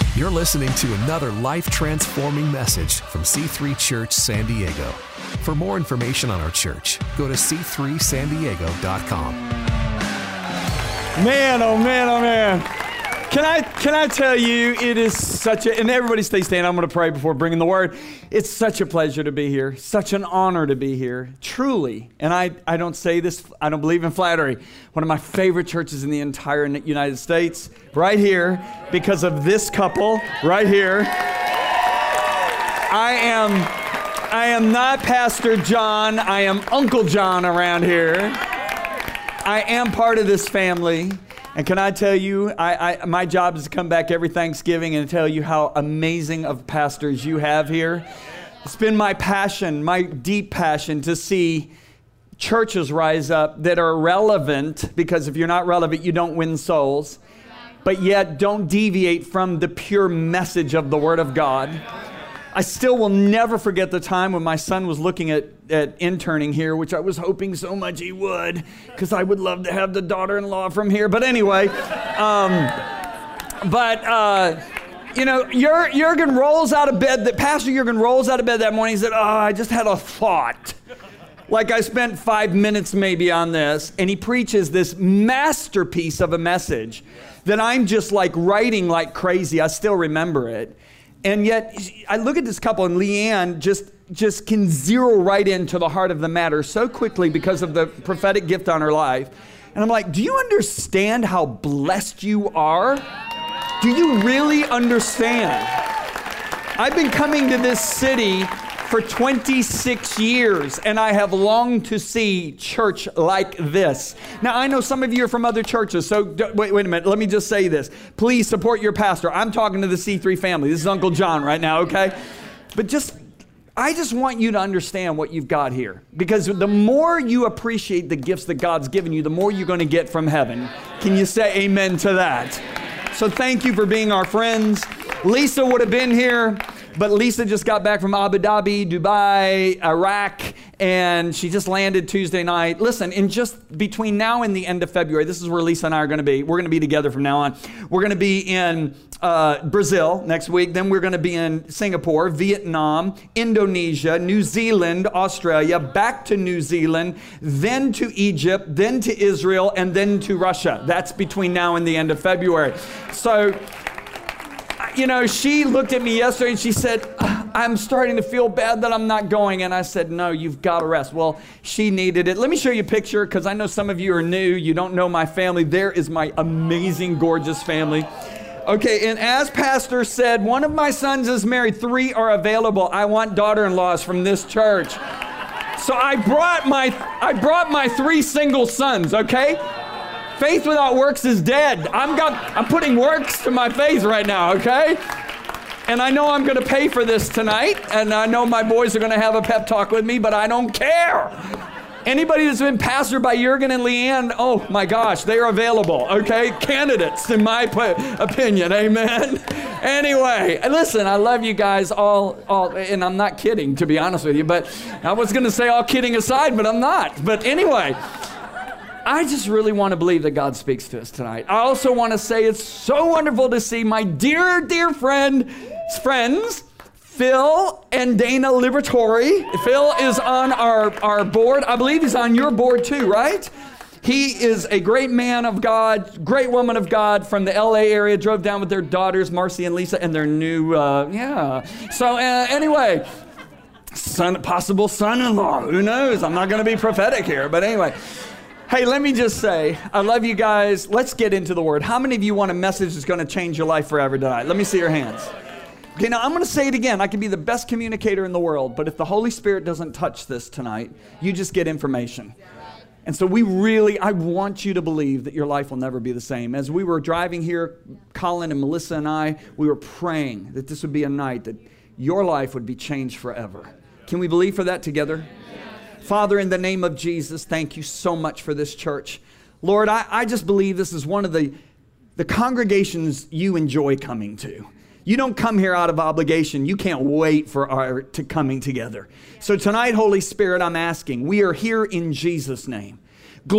You're listening to another life-transforming message from C3 Church San Diego. For more information on our church, go to c3sandiego.com. Man, oh man, oh man. Can I tell you, it is such a, and everybody stay standing, I'm going to pray before bringing the word. It's such a pleasure to be here, such an honor to be here, truly. And I don't say this, I don't believe in flattery. One of my favorite churches in the entire United States, right here, because of this couple, right here. I am not Pastor John, I am Uncle John around here. I am part of this family. And can I tell you, my job is to come back every Thanksgiving and tell you how amazing of pastors you have here. It's been my passion, my deep passion, to see churches rise up that are relevant, because if you're not relevant, you don't win souls, but yet don't deviate from the pure message of the Word of God. I still will never forget the time when my son was looking at interning here, which I was hoping so much he would, because I would love to have the daughter-in-law from here. But anyway, Jurgen rolls out of bed, Pastor Jurgen rolls out of bed that morning. He said, I just had a thought. Like I spent 5 minutes maybe on this, and he preaches this masterpiece of a message that I'm just like writing like crazy. I still remember it. And yet, I look at this couple, and Leanne just can zero right into the heart of the matter so quickly because of the prophetic gift on her life. And I'm like, do you understand how blessed you are? Do you really understand? I've been coming to this city for 26 years, and I have longed to see church like this. Now, I know some of you are from other churches, so wait a minute. Let me just say this. Please support your pastor. I'm talking to the C3 family. This is Uncle John right now, okay? But I just want you to understand what you've got here, because the more you appreciate the gifts that God's given you, the more you're going to get from heaven. Can you say amen to that? So thank you for being our friends. Lisa would have been here, but Lisa just got back from Abu Dhabi, Dubai, Iraq, and she just landed Tuesday night. Listen, in just between now and the end of February, this is where Lisa and I are going to be. We're going to be together from now on. We're going to be in Brazil next week. Then we're going to be in Singapore, Vietnam, Indonesia, New Zealand, Australia, back to New Zealand, then to Egypt, then to Israel, and then to Russia. That's between now and the end of February. So, she looked at me yesterday and she said, I'm starting to feel bad that I'm not going. And I said, no, you've got to rest. Well, she needed it. Let me show you a picture, because I know some of you are new. You don't know my family. There is my amazing, gorgeous family. Okay, and as Pastor said, one of my sons is married. 3 are available. I want daughter-in-laws from this church. So I brought my 3 single sons, okay? Faith without works is dead. I'm putting works to my faith right now, okay? And I know I'm going to pay for this tonight, and I know my boys are going to have a pep talk with me, but I don't care. Anybody that's been pastored by Jurgen and Leanne, oh my gosh, they are available, okay? Candidates, in my opinion, amen? Anyway, listen, I love you guys all, and I'm not kidding, to be honest with you, but I was going to say all kidding aside, but I'm not. But anyway, I just really want to believe that God speaks to us tonight. I also want to say it's so wonderful to see my dear, dear friends, Phil and Dana Liberatore. Phil is on our board. I believe he's on your board too, right? He is a great man of God, great woman of God from the LA area, drove down with their daughters, Marcy and Lisa, and their new, So anyway, possible son-in-law, who knows? I'm not going to be prophetic here, but anyway. Hey, let me just say, I love you guys. Let's get into the Word. How many of you want a message that's going to change your life forever tonight? Let me see your hands. Okay, now I'm going to say it again. I can be the best communicator in the world, but if the Holy Spirit doesn't touch this tonight, you just get information. And so I want you to believe that your life will never be the same. As we were driving here, Colin and Melissa and I, we were praying that this would be a night that your life would be changed forever. Can we believe for that together? Father, in the name of Jesus, thank you so much for this church. Lord, I just believe this is one of the congregations you enjoy coming to. You don't come here out of obligation. You can't wait for to coming together. So tonight, Holy Spirit, I'm asking, we are here in Jesus' name.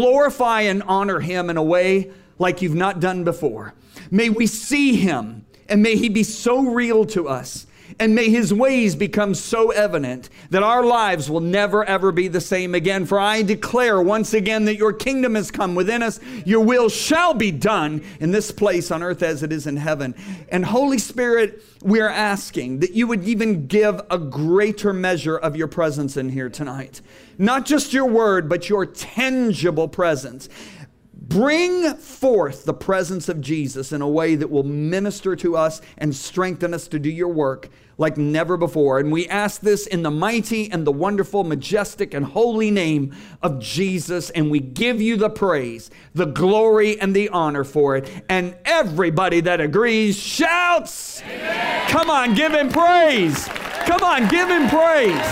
Glorify and honor Him in a way like you've not done before. May we see Him And may he be so real to us. And may his ways become so evident that our lives will never, ever be the same again. For I declare once again that your kingdom has come within us. Your will shall be done in this place on earth as it is in heaven. And Holy Spirit, we are asking that you would even give a greater measure of your presence in here tonight. Not just your word, but your tangible presence. Bring forth the presence of Jesus in a way that will minister to us and strengthen us to do your work like never before. And we ask this in the mighty and the wonderful, majestic and holy name of Jesus. And we give you the praise, the glory and the honor for it. And everybody that agrees shouts, amen. Come on, give him praise. Come on, give him praise.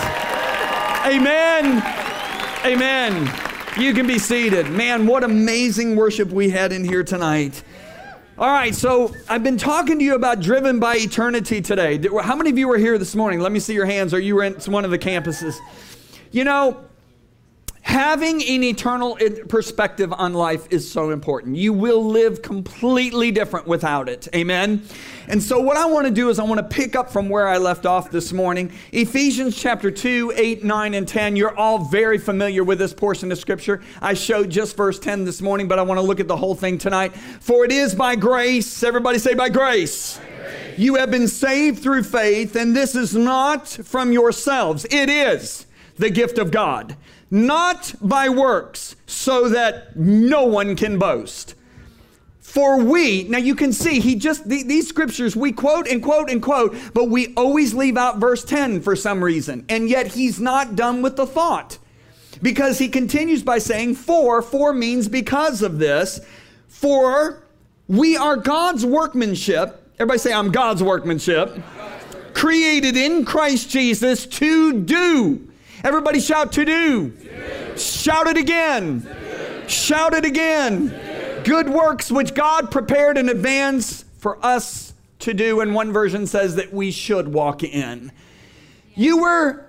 Amen. Amen. You can be seated. Man, what amazing worship we had in here tonight. All right, so I've been talking to you about Driven by Eternity today. How many of you were here this morning? Let me see your hands, or you were at one of the campuses. You know, having an eternal perspective on life is so important. You will live completely different without it. Amen? And so what I want to do is I want to pick up from where I left off this morning. Ephesians chapter 2, 8, 9, and 10. You're all very familiar with this portion of Scripture. I showed just verse 10 this morning, but I want to look at the whole thing tonight. For it is by grace, everybody say by grace. By grace. You have been saved through faith, and this is not from yourselves. It is the gift of God. Not by works, so that no one can boast. For we, now you can see, these scriptures, we quote and quote and quote, but we always leave out verse 10 for some reason. And yet he's not done with the thought. Because he continues by saying, for means because of this. For we are God's workmanship. Everybody say, I'm God's workmanship. Created in Christ Jesus to do. Everybody shout to do. Shout it again. Shout it again. Good works which God prepared in advance for us to do. And one version says that we should walk in. You were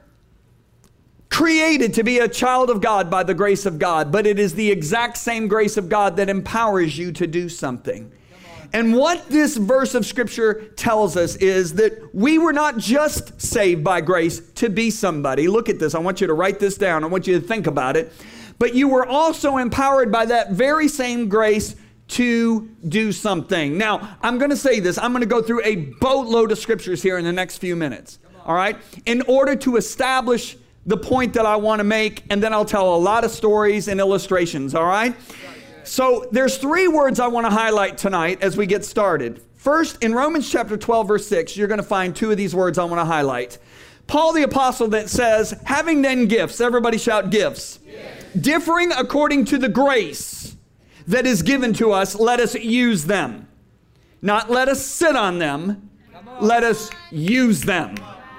created to be a child of God by the grace of God, but it is the exact same grace of God that empowers you to do something. And what this verse of Scripture tells us is that we were not just saved by grace to be somebody. Look at this. I want you to write this down. I want you to think about it. But you were also empowered by that very same grace to do something. Now, I'm going to say this. I'm going to go through a boatload of scriptures here in the next few minutes. All right? In order to establish the point that I want to make, and then I'll tell a lot of stories and illustrations. All right? So there's three words I want to highlight tonight as we get started. First, in Romans chapter 12, verse 6, you're going to find two of these words I want to highlight. Paul the apostle that says, having then gifts, everybody shout gifts. Yes. Differing according to the grace that is given to us, let us use them. Not let us sit on them, let us use them.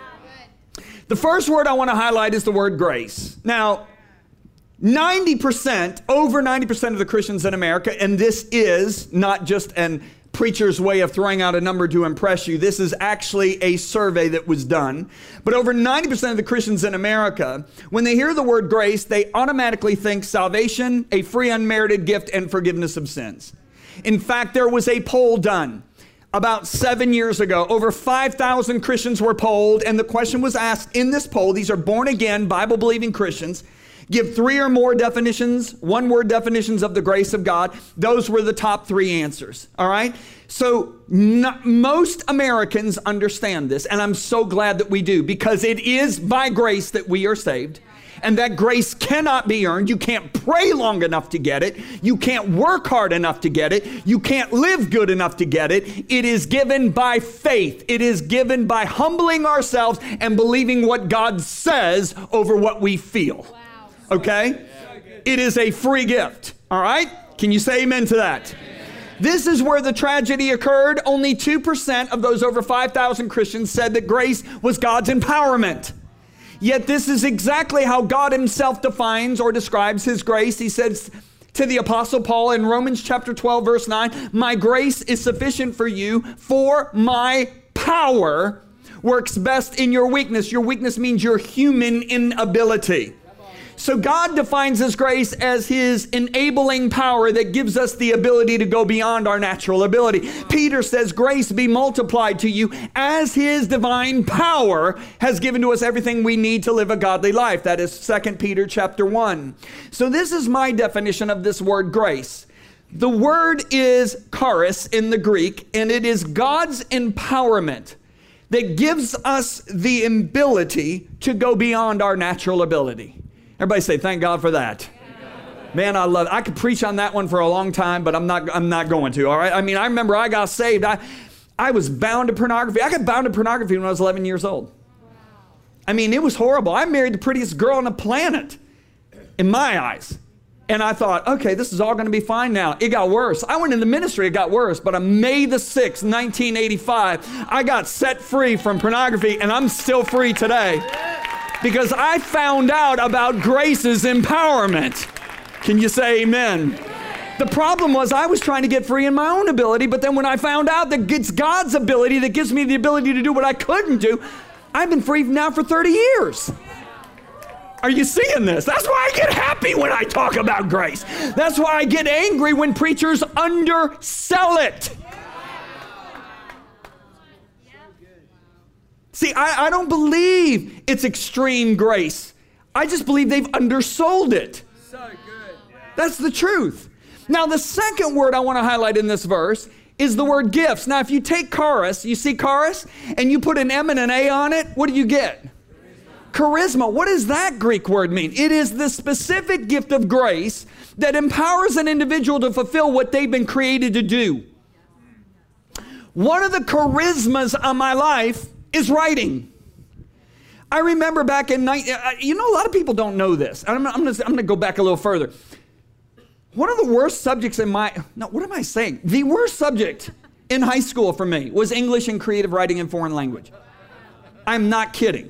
The first word I want to highlight is the word grace. Now, over 90% of the Christians in America, and this is not just an preacher's way of throwing out a number to impress you. This is actually a survey that was done. But over 90% of the Christians in America, when they hear the word grace, they automatically think salvation, a free unmerited gift, and forgiveness of sins. In fact, there was a poll done about 7 years ago. Over 5,000 Christians were polled, and the question was asked in this poll. These are born-again, Bible-believing Christians. Give three or more definitions, one-word definitions of the grace of God. Those were the top three answers, all right? So most Americans understand this, and I'm so glad that we do, because it is by grace that we are saved, and that grace cannot be earned. You can't pray long enough to get it. You can't work hard enough to get it. You can't live good enough to get it. It is given by faith. It is given by humbling ourselves and believing what God says over what we feel. Okay? It is a free gift. All right? Can you say amen to that? Amen. This is where the tragedy occurred. Only 2% of those over 5,000 Christians said that grace was God's empowerment. Yet this is exactly how God himself defines or describes his grace. He says to the Apostle Paul in Romans chapter 12, verse 9, my grace is sufficient for you, for my power works best in your weakness. Your weakness means your human inability. So God defines His grace as His enabling power that gives us the ability to go beyond our natural ability. Peter says, grace be multiplied to you as His divine power has given to us everything we need to live a godly life. That is 2 Peter chapter 1. So this is my definition of this word grace. The word is charis in the Greek, and it is God's empowerment that gives us the ability to go beyond our natural ability. Everybody say, thank God for that. Man, I love it. I could preach on that one for a long time, but I'm not going to, all right? I mean, I remember I got saved. I was bound to pornography. I got bound to pornography when I was 11 years old. I mean, it was horrible. I married the prettiest girl on the planet, in my eyes. And I thought, okay, this is all going to be fine now. It got worse. I went into ministry, it got worse. But on May the 6th, 1985, I got set free from pornography, and I'm still free today. Because I found out about grace's empowerment. Can you say amen? The problem was I was trying to get free in my own ability, but then when I found out that it's God's ability that gives me the ability to do what I couldn't do, I've been free now for 30 years. Are you seeing this? That's why I get happy when I talk about grace. That's why I get angry when preachers undersell it. See, I don't believe it's extreme grace. I just believe they've undersold it. So good. That's the truth. Now, the second word I want to highlight in this verse is the word gifts. Now, if you take charis, you see charis, and you put an M and an A on it, what do you get? Charisma. What does that Greek word mean? It is the specific gift of grace that empowers an individual to fulfill what they've been created to do. One of the charismas of my life is writing. I remember back in a lot of people don't know this. I'm going to go back a little further. One of the worst subjects the worst subject in high school for me was English and creative writing in foreign language. I'm not kidding.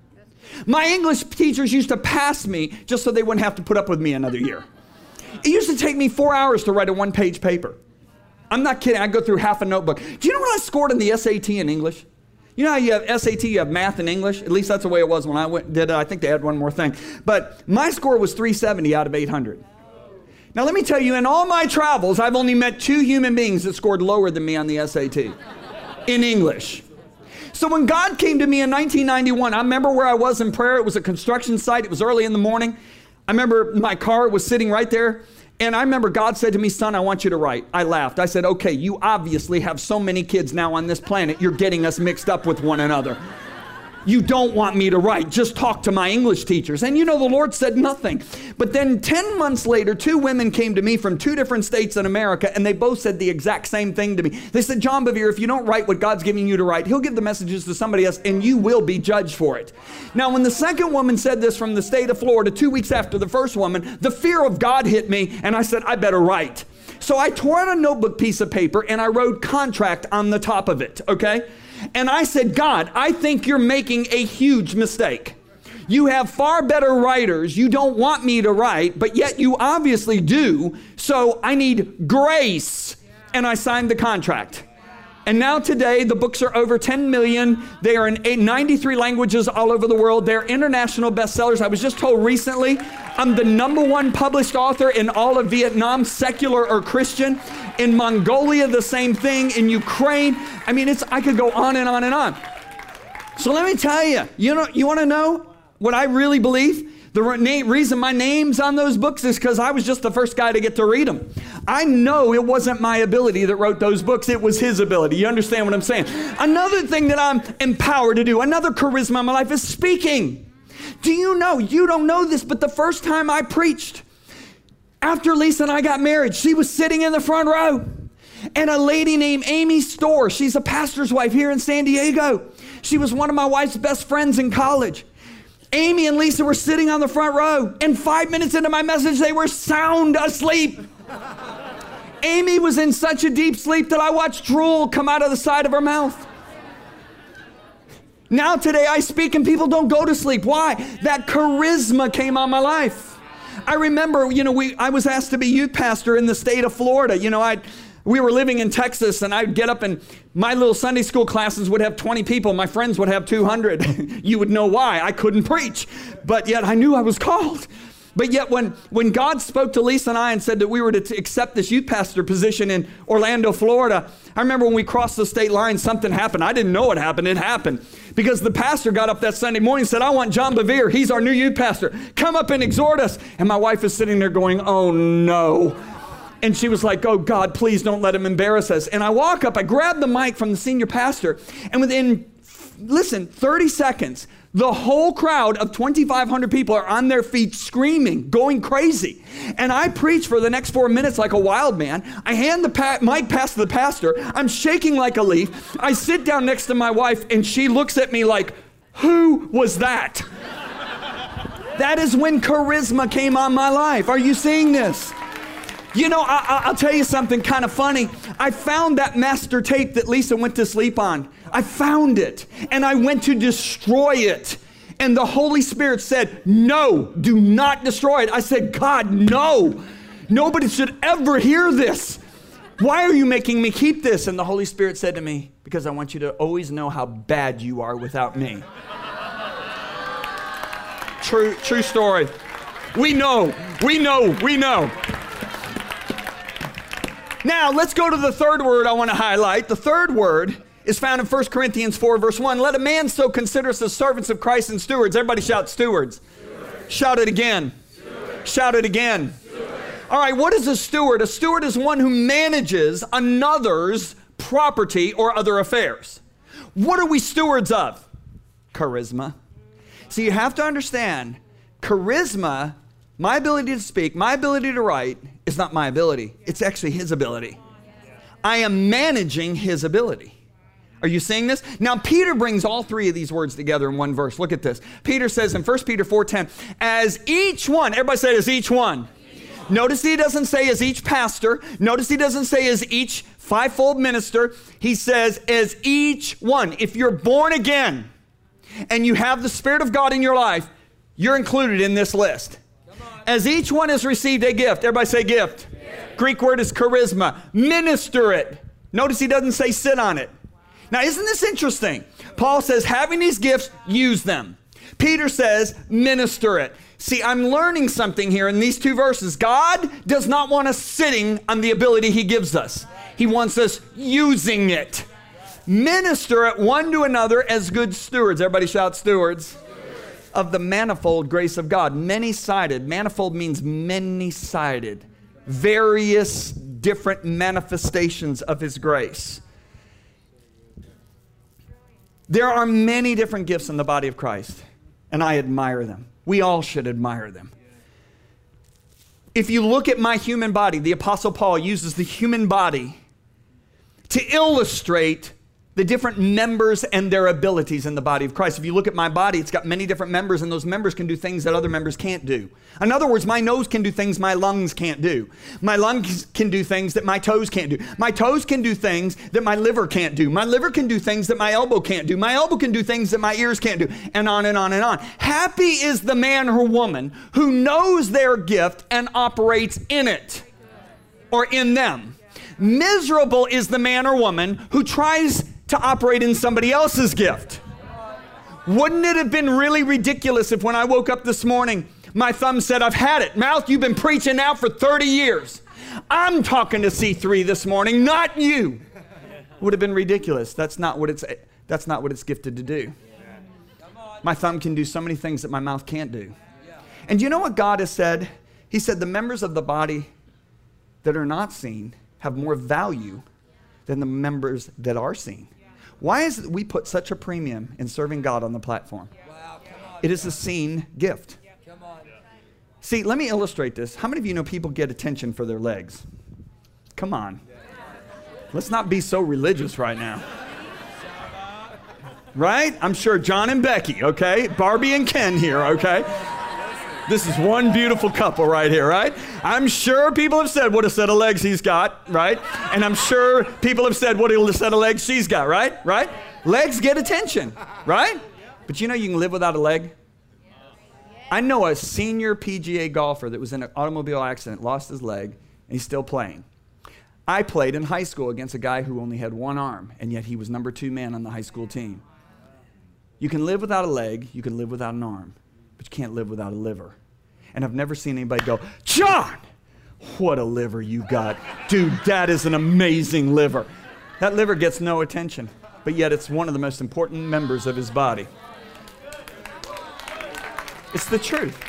My English teachers used to pass me just so they wouldn't have to put up with me another year. It used to take me 4 hours to write a one-page paper. I'm not kidding. I'd go through half a notebook. Do you know what I scored in the SAT in English? You know how you have SAT, you have math and English? At least that's the way it was when I did it. I think they had one more thing. But my score was 370 out of 800. Now let me tell you, in all my travels, I've only met 2 human beings that scored lower than me on the SAT in English. So when God came to me in 1991, I remember where I was in prayer. It was a construction site. It was early in the morning. I remember my car was sitting right there. And I remember God said to me, son, I want you to write. I laughed. I said, okay, you obviously have so many kids now on this planet, you're getting us mixed up with one another. You don't want me to write. Just talk to my English teachers. And you know, the Lord said nothing. But then 10 months later, 2 women came to me from 2 different states in America, and they both said the exact same thing to me. They said, John Bevere, if you don't write what God's giving you to write, He'll give the messages to somebody else, and you will be judged for it. Now, when the second woman said this from the state of Florida, 2 weeks after the first woman, the fear of God hit me, and I said, I better write. So I tore out a notebook piece of paper, and I wrote contract on the top of it, okay? And I said, God, I think you're making a huge mistake. You have far better writers. You don't want me to write, but yet you obviously do. So I need grace. And I signed the contract. And now today, the books are over 10 million. They are in 93 languages all over the world. They're international bestsellers. I was just told recently, I'm the #1 published author in all of Vietnam, secular or Christian. In Mongolia, the same thing. In Ukraine. I mean, I could go on and on and on. So let me tell you, you want to know what I really believe? The reason my name's on those books is because I was just the first guy to get to read them. I know it wasn't my ability that wrote those books. It was His ability. You understand what I'm saying? Another thing that I'm empowered to do, another charisma in my life is speaking. Do you know, you don't know this, but the first time I preached, after Lisa and I got married, she was sitting in the front row. And a lady named Amy Storr, she's a pastor's wife here in San Diego. She was one of my wife's best friends in college. Amy and Lisa were sitting on the front row, and 5 minutes into my message, they were sound asleep. Amy was in such a deep sleep that I watched drool come out of the side of her mouth. Now today I speak and people don't go to sleep. Why? That charisma came on my life. I remember, I was asked to be youth pastor in the state of Florida. We were living in Texas, and I'd get up and my little Sunday school classes would have 20 people. My friends would have 200. You would know why. I couldn't preach, but yet I knew I was called. But yet when God spoke to Lisa and I and said that we were to accept this youth pastor position in Orlando, Florida, I remember when we crossed the state line, something happened. I didn't know what happened. It happened. Because the pastor got up that Sunday morning and said, I want John Bevere. He's our new youth pastor. Come up and exhort us. And my wife is sitting there going, oh no. And she was like, oh God, please don't let him embarrass us. And I walk up, I grab the mic from the senior pastor, and within 30 seconds, the whole crowd of 2,500 people are on their feet screaming, going crazy. And I preach for the next 4 minutes like a wild man. I hand the mic past the pastor. I'm shaking like a leaf. I sit down next to my wife, and she looks at me like, who was that? That is when charisma came on my life. Are you seeing this? You know, I'll tell you something kind of funny. I found that master tape that Lisa went to sleep on. I found it, and I went to destroy it. And the Holy Spirit said, no, do not destroy it. I said, God, no. Nobody should ever hear this. Why are you making me keep this? And the Holy Spirit said to me, because I want you to always know how bad you are without me. True story. We know. Now, let's go to the third word I want to highlight. The third word is found in 1 Corinthians 4, verse 1. Let a man so consider us as servants of Christ and stewards. Everybody shout stewards. Stewards. Shout it again. Stewards. Shout it again. Stewards. All right, what is a steward? A steward is one who manages another's property or other affairs. What are we stewards of? Charisma. So you have to understand, charisma, my ability to speak, my ability to write, is not my ability. It's actually his ability. I am managing his ability. Are you seeing this? Now, Peter brings all three of these words together in one verse. Look at this. Peter says in 1 Peter 4:10, as each one, everybody say as each one. Notice he doesn't say as each pastor. Notice he doesn't say as each fivefold minister. He says as each one. If you're born again and you have the Spirit of God in your life, you're included in this list. As each one has received a gift. Everybody say gift. Greek word is charisma. Minister it. Notice he doesn't say sit on it. Now, isn't this interesting? Paul says, having these gifts, use them. Peter says, minister it. See, I'm learning something here in these two verses. God does not want us sitting on the ability he gives us. He wants us using it. Minister it one to another as good stewards. Everybody shout stewards. Of the manifold grace of God. Many-sided. Manifold means many-sided. Various different manifestations of his grace. There are many different gifts in the body of Christ, and I admire them. We all should admire them. If you look at my human body, the Apostle Paul uses the human body to illustrate the different members and their abilities in the body of Christ. If you look at my body, it's got many different members, and those members can do things that other members can't do. In other words, my nose can do things my lungs can't do. My lungs can do things that my toes can't do. My toes can do things that my liver can't do. My liver can do things that my elbow can't do. My elbow can do things that my ears can't do, and on and on and on. Happy is the man or woman who knows their gift and operates in it or in them. Miserable is the man or woman who tries to operate in somebody else's gift. Wouldn't it have been really ridiculous if when I woke up this morning, my thumb said, I've had it. Mouth, you've been preaching now for 30 years. I'm talking to C3 this morning, not you. Would have been ridiculous. That's not what it's gifted to do. My thumb can do so many things that my mouth can't do. And you know what God has said? He said the members of the body that are not seen have more value than the members that are seen. Why is it that we put such a premium in serving God on the platform? It is a seen gift. See, let me illustrate this. How many of you know people get attention for their legs? Come on. Let's not be so religious right now. Right? I'm sure John and Becky, okay? Barbie and Ken here, okay? This is one beautiful couple right here, right? I'm sure people have said what a set of legs he's got, right? And I'm sure people have said what a set of legs she's got, right? Right? Legs get attention, right? But you know you can live without a leg? I know a senior PGA golfer that was in an automobile accident, lost his leg, and he's still playing. I played in high school against a guy who only had one arm, and yet he was number 2 man on the high school team. You can live without a leg, you can live without an arm, but you can't live without a liver. And I've never seen anybody go, John, what a liver you got. Dude, that is an amazing liver. That liver gets no attention, but yet it's one of the most important members of his body. It's the truth.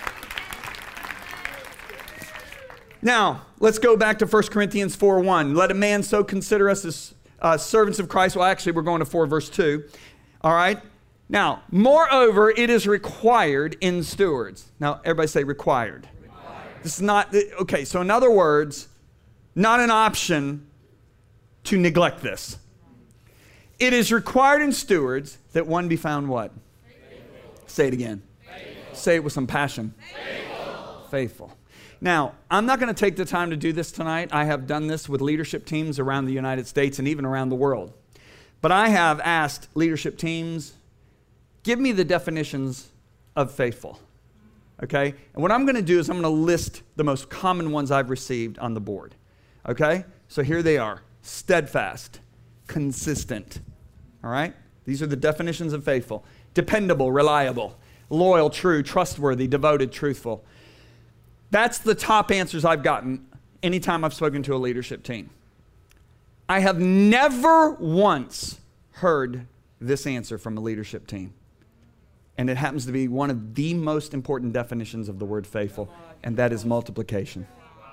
Now, let's go back to 1 Corinthians 4:1. Let a man so consider us as servants of Christ. Well, actually, we're going to 4 verse 2. All right? Now, moreover, it is required in stewards. Now, everybody say required. This is not, okay, so in other words, not an option to neglect this. It is required in stewards that one be found what? Faithful. Say it again. Faithful. Say it with some passion. Faithful. Now, I'm not going to take the time to do this tonight. I have done this with leadership teams around the United States and even around the world. But I have asked leadership teams, give me the definitions of faithful. Okay? And what I'm going to do is I'm going to list the most common ones I've received on the board. Okay? So here they are. Steadfast, consistent. All right? These are the definitions of faithful. Dependable, reliable, loyal, true, trustworthy, devoted, truthful. That's the top answers I've gotten anytime I've spoken to a leadership team. I have never once heard this answer from a leadership team. And it happens to be one of the most important definitions of the word faithful, and that is multiplication.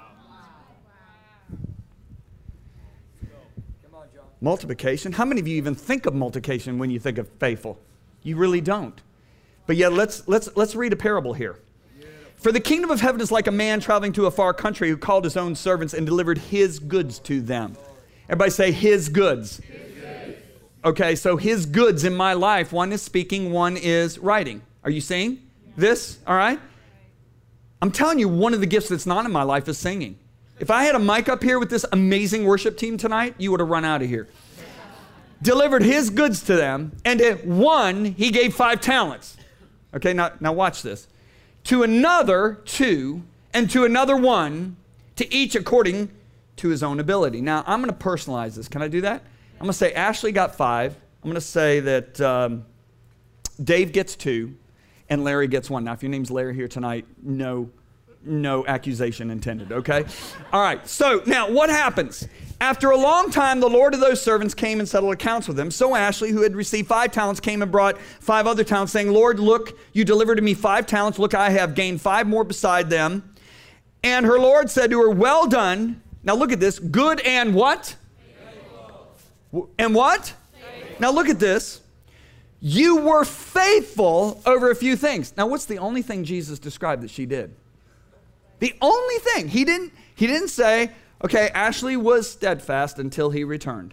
Multiplication? How many of you even think of multiplication when you think of faithful? You really don't. But yet, let's read a parable here. For the kingdom of heaven is like a man traveling to a far country who called his own servants and delivered his goods to them. Everybody say his goods. Okay, so his goods in my life, one is speaking, one is writing. Are you seeing this? All right? I'm telling you, one of the gifts that's not in my life is singing. If I had a mic up here with this amazing worship team tonight, you would have run out of here. Delivered his goods to them, and to one, he gave 5 talents. Okay, now watch this. To another 2, and to another 1, to each according to his own ability. Now, I'm going to personalize this. Can I do that? I'm going to say Ashley got 5. I'm going to say that Dave gets 2, and Larry gets 1. Now, if your name's Larry here tonight, no accusation intended, okay? All right, so now what happens? After a long time, the Lord of those servants came and settled accounts with them. So Ashley, who had received 5 talents, came and brought 5 other talents, saying, Lord, look, you delivered to me 5 talents. Look, I have gained 5 more beside them. And her Lord said to her, well done. Now look at this. Good and what? Faithful. And what? Faithful. Now look at this. You were faithful over a few things. Now what's the only thing Jesus described that she did? The only thing. He didn't say, okay, Ashley was steadfast until he returned.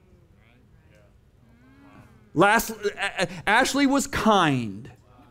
Ashley was kind.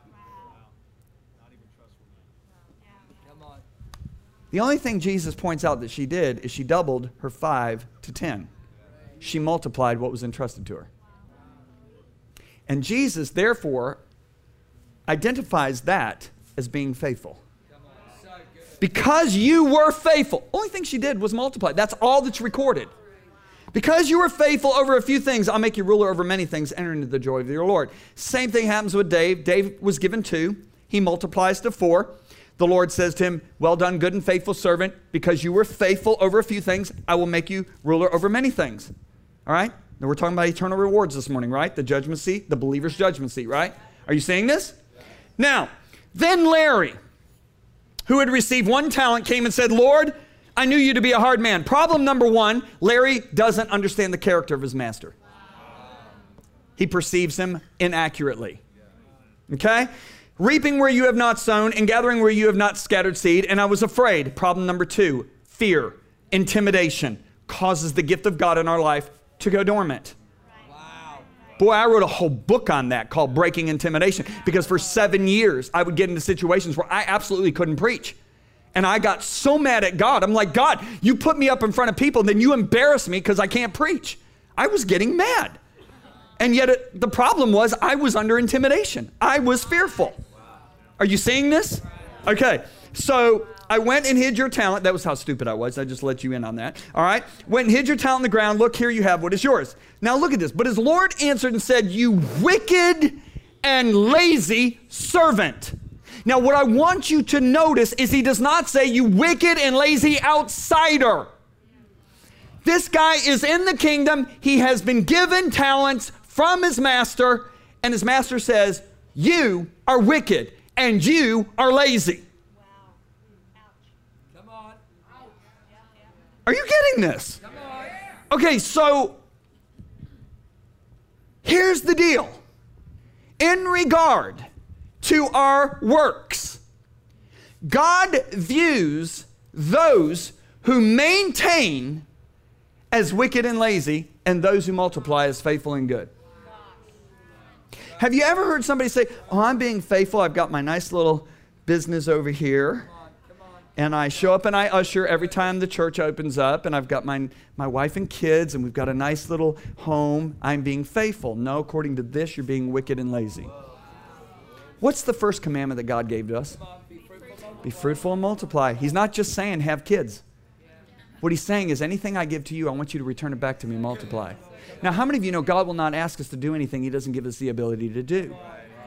The only thing Jesus points out that she did is she doubled her 5 to 10. She multiplied what was entrusted to her. And Jesus, therefore, identifies that as being faithful. Because you were faithful. Only thing she did was multiply. That's all that's recorded. Because you were faithful over a few things, I'll make you ruler over many things. Enter into the joy of your Lord. Same thing happens with Dave. Dave was given 2. He multiplies to 4. The Lord says to him, well done, good and faithful servant. Because you were faithful over a few things, I will make you ruler over many things. All right? Now we're talking about eternal rewards this morning, right? The judgment seat, the believer's judgment seat, right? Are you seeing this? Now, then Larry, who had received 1 talent, came and said, Lord, I knew you to be a hard man. Problem number 1, Larry doesn't understand the character of his master. He perceives him inaccurately. Okay? Reaping where you have not sown and gathering where you have not scattered seed. And I was afraid. Problem number 2, fear, intimidation causes the gift of God in our life to go dormant. Boy, I wrote a whole book on that called Breaking Intimidation, because for 7 years I would get into situations where I absolutely couldn't preach. And I got so mad at God. I'm like, God, you put me up in front of people and then you embarrass me because I can't preach. I was getting mad. And yet the problem was I was under intimidation. I was fearful. Are you seeing this? Okay, so I went and hid your talent. That was how stupid I was. I just let you in on that. All right. Went and hid your talent in the ground. Look, here you have what is yours. Now look at this. But his Lord answered and said, you wicked and lazy servant. Now, what I want you to notice is he does not say, you wicked and lazy outsider. This guy is in the kingdom. He has been given talents from his master, and his master says, you are wicked and you are lazy. Come on. Are you getting this? Come on. Okay, so here's the deal. In regard to our works, God views those who maintain as wicked and lazy, and those who multiply as faithful and good. Have you ever heard somebody say, oh, I'm being faithful, I've got my nice little business over here, and I show up and I usher every time the church opens up, and I've got my wife and kids, and we've got a nice little home, I'm being faithful. No, according to this, you're being wicked and lazy. What's the first commandment that God gave to us? Be fruitful and multiply. He's not just saying have kids. What he's saying is anything I give to you, I want you to return it back to me and multiply. Now, how many of you know God will not ask us to do anything he doesn't give us the ability to do?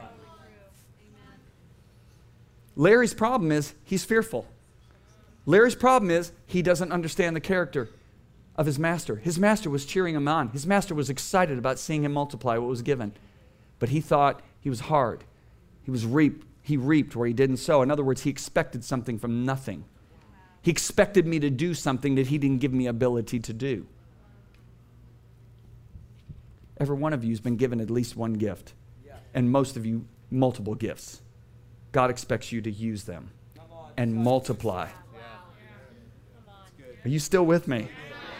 Larry's problem is he's fearful. Larry's problem is he doesn't understand the character of his master. His master was cheering him on. His master was excited about seeing him multiply what was given. But he thought he was hard. He reaped where he didn't sow. In other words, he expected something from nothing. He expected me to do something that he didn't give me ability to do. Every one of you has been given at least one gift, and most of you multiple gifts. God expects you to use them and multiply. Are you still with me?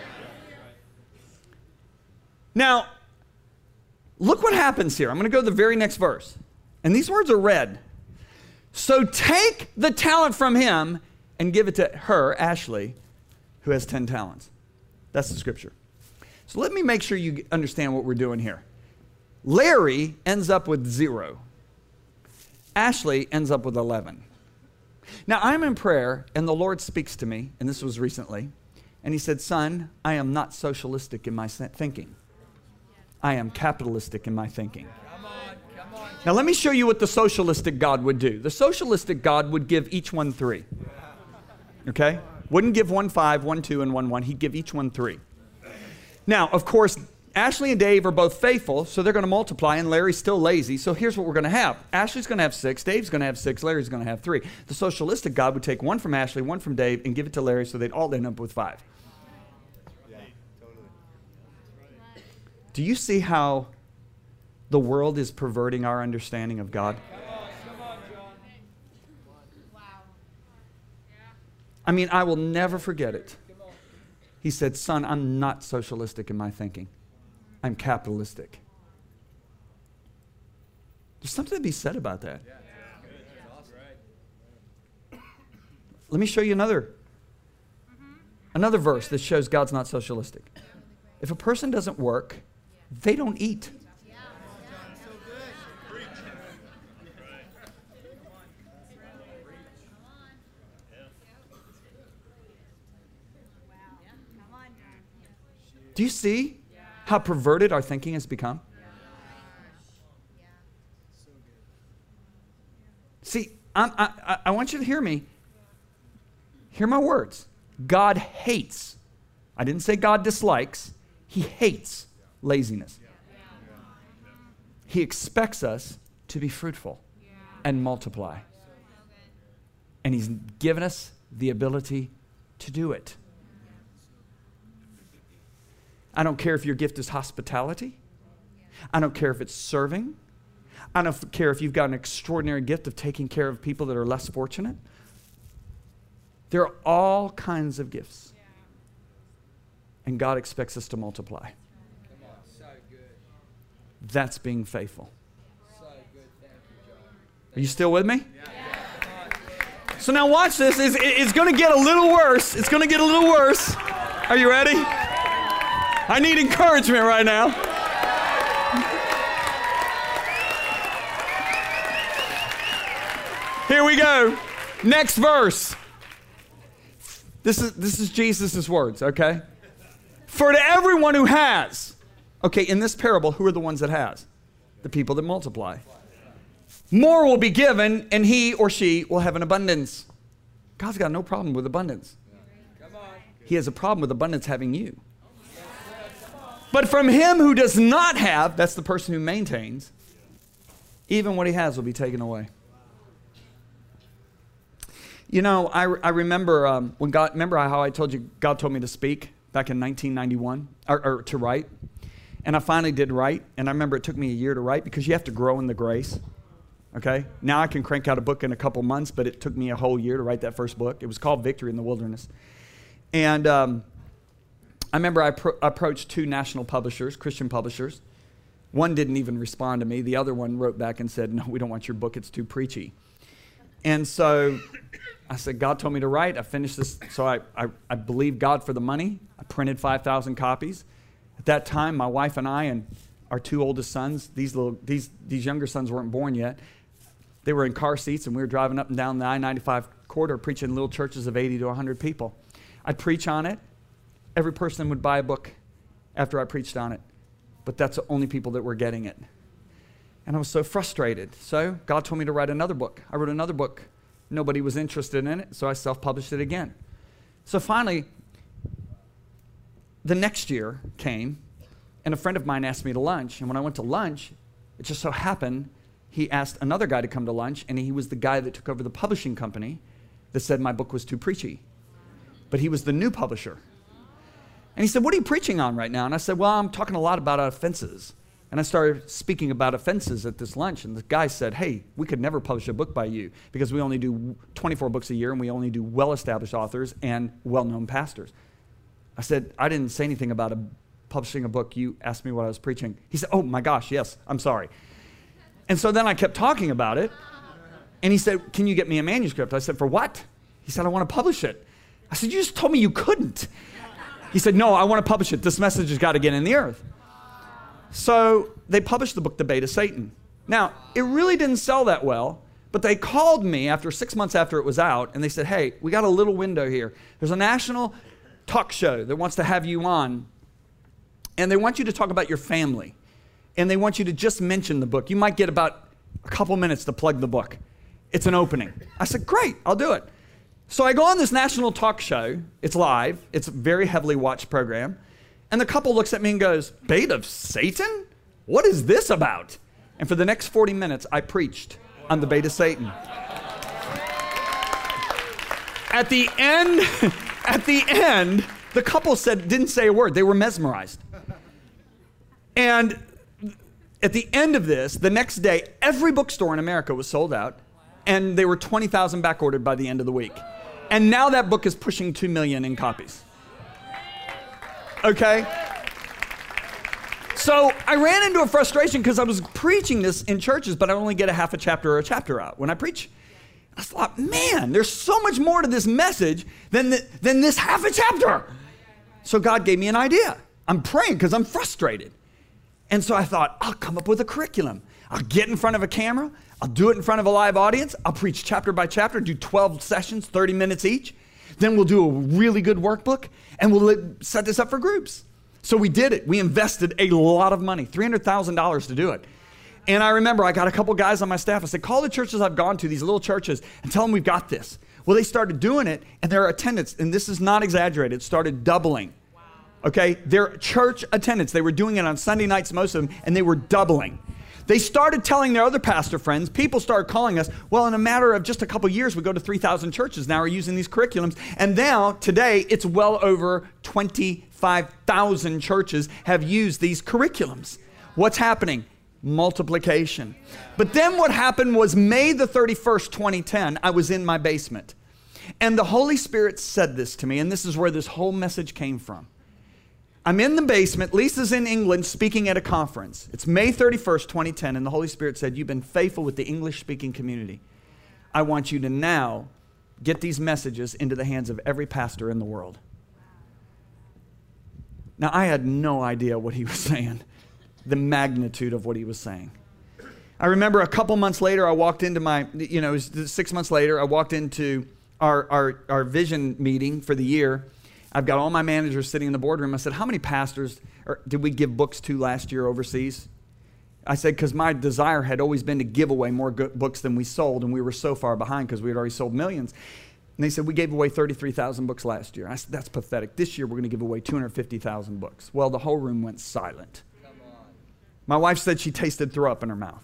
Now, look what happens here. I'm going to go to the very next verse. And these words are red. So take the talent from him and give it to her, Ashley, who has 10 talents. That's the scripture. So let me make sure you understand what we're doing here. Larry ends up with 0. Ashley ends up with 11. Now, I'm in prayer, and the Lord speaks to me, and this was recently, and he said, son, I am not socialistic in my thinking. I am capitalistic in my thinking. Now, let me show you what the socialistic God would do. The socialistic God would give each one 3. Okay? Wouldn't give 1 5, 1 2, and 1 1. He'd give each one 3. Now, of course, Ashley and Dave are both faithful, so they're going to multiply, and Larry's still lazy. So here's what we're going to have. Ashley's going to have 6, Dave's going to have 6, Larry's going to have 3. The socialistic God would take 1 from Ashley, 1 from Dave, and give it to Larry, so they'd all end up with 5. Do you see how the world is perverting our understanding of God? I mean, I will never forget it. He said, son, I'm not socialistic in my thinking. I'm capitalistic. There's something to be said about that. Let me show you another verse that shows God's not socialistic. If a person doesn't work, they don't eat. Do you see how perverted our thinking has become? See, I want you to hear me. Hear my words. God hates. I didn't say God dislikes. He hates laziness. He expects us to be fruitful and multiply. And he's given us the ability to do it. I don't care if your gift is hospitality. I don't care if it's serving. I don't care if you've got an extraordinary gift of taking care of people that are less fortunate. There are all kinds of gifts. And God expects us to multiply. That's being faithful. Are you still with me? So now watch this. It's going to get a little worse. It's going to get a little worse. Are you ready? I need encouragement right now. Here we go. Next verse. This is Jesus' words, okay? For to everyone who has. Okay, in this parable, who are the ones that has? The people that multiply. more will be given, and he or she will have an abundance. God's got no problem with abundance. He has a problem with abundance having you. But from him who does not have, that's the person who maintains, even what he has will be taken away. You know, I remember when God, remember how I told you God told me to speak back in 1991, or to write? And I finally did write, and I remember it took me a year to write because you have to grow in the grace. Okay? Now I can crank out a book in a couple months, but it took me a whole year to write that first book. It was called Victory in the Wilderness. And I remember I approached 2 national publishers, Christian publishers. One didn't even respond to me. The other one wrote back and said, no, we don't want your book. It's too preachy. And so I said, God told me to write. I finished this. So I believed God for the money. I printed 5,000 copies. At that time, my wife and I and our 2 oldest sons, these younger sons weren't born yet. They were in car seats, and we were driving up and down the I-95 corridor preaching in little churches of 80 to 100 people. I'd preach on it. Every person would buy a book after I preached on it. But that's the only people that were getting it. And I was so frustrated. So God told me to write another book. I wrote another book. Nobody was interested in it, so I self-published it again. So finally, the next year came, and a friend of mine asked me to lunch. And when I went to lunch, it just so happened he asked another guy to come to lunch, and he was the guy that took over the publishing company that said my book was too preachy. But he was the new publisher. And he said, what are you preaching on right now? And I said, well, I'm talking a lot about offenses. And I started speaking about offenses at this lunch, and the guy said, hey, we could never publish a book by you because we only do 24 books a year, and we only do well-established authors and well-known pastors. I said, I didn't say anything about publishing a book. You asked me what I was preaching. He said, oh my gosh, yes, I'm sorry. And so then I kept talking about it, and he said, can you get me a manuscript? I said, for what? He said, I want to publish it. I said, you just told me you couldn't. He said, no, I want to publish it. This message has got to get in the earth. So they published the book, The Bait of Satan. Now, it really didn't sell that well, but they called me after 6 months after it was out, and they said, hey, we got a little window here. There's a national talk show that wants to have you on, and they want you to talk about your family, and they want you to just mention the book. You might get about a couple minutes to plug the book. It's an opening. I said, great, I'll do it. So I go on this national talk show. It's live. It's a very heavily watched program. And the couple looks at me and goes, Bait of Satan? What is this about? And for the next 40 minutes, I preached on the Bait of Satan. At the end, the couple didn't say a word. They were mesmerized. And at the end of this, the next day, every bookstore in America was sold out, and they were 20,000 back ordered by the end of the week. And now that book is pushing 2 million in copies. Okay? So I ran into a frustration because I was preaching this in churches, but I only get a half a chapter or a chapter out when I preach. I thought, man, there's so much more to this message than this half a chapter. So God gave me an idea. I'm praying because I'm frustrated. And so I thought, I'll come up with a curriculum. I'll get in front of a camera. I'll do it in front of a live audience. I'll preach chapter by chapter, do 12 sessions, 30 minutes each. Then we'll do a really good workbook, and we'll set this up for groups. So we did it. We invested a lot of money, $300,000 to do it. And I remember I got a couple guys on my staff. I said, call the churches I've gone to, these little churches, and tell them we've got this. Well, they started doing it, and their attendance, and this is not exaggerated, started doubling. Okay, their church attendance, they were doing it on Sunday nights, most of them, and they were doubling. They started telling their other pastor friends. People started calling us. Well, in a matter of just a couple years, we go to 3,000 churches now are using these curriculums. And now, today, it's well over 25,000 churches have used these curriculums. What's happening? Multiplication. But then what happened was May the 31st, 2010, I was in my basement. And the Holy Spirit said this to me, and this is where this whole message came from. I'm in the basement. Lisa's in England speaking at a conference. It's May 31st, 2010, and the Holy Spirit said, you've been faithful with the English-speaking community. I want you to now get these messages into the hands of every pastor in the world. Now, I had no idea what he was saying, the magnitude of what he was saying. I remember a couple months later, I walked into it was 6 months later, I walked into our vision meeting for the year. I've got all my managers sitting in the boardroom. I said, how many pastors did we give books to last year overseas? I said, because my desire had always been to give away more books than we sold, and we were so far behind because we had already sold millions. And they said, we gave away 33,000 books last year. I said, that's pathetic. This year, we're going to give away 250,000 books. Well, the whole room went silent. My wife said she tasted throw up in her mouth.